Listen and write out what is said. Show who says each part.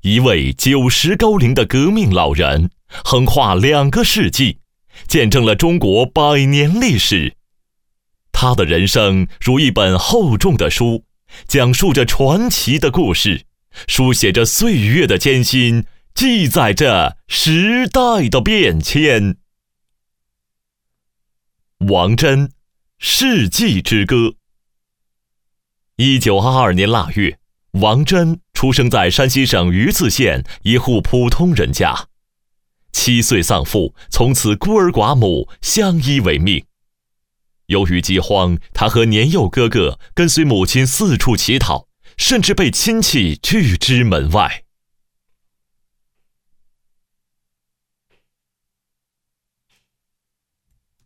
Speaker 1: 一位90高龄的革命老人，横跨2个世纪，见证了中国100年历史。他的人生如一本厚重的书，讲述着传奇的故事，书写着岁月的艰辛，记载着时代的变迁。王真，世纪之歌。1922年腊月，王真出生在山西省榆次县一户普通人家。7岁丧父，从此孤儿寡母，相依为命。由于饥荒，他和年幼哥哥跟随母亲四处乞讨，甚至被亲戚拒之门外。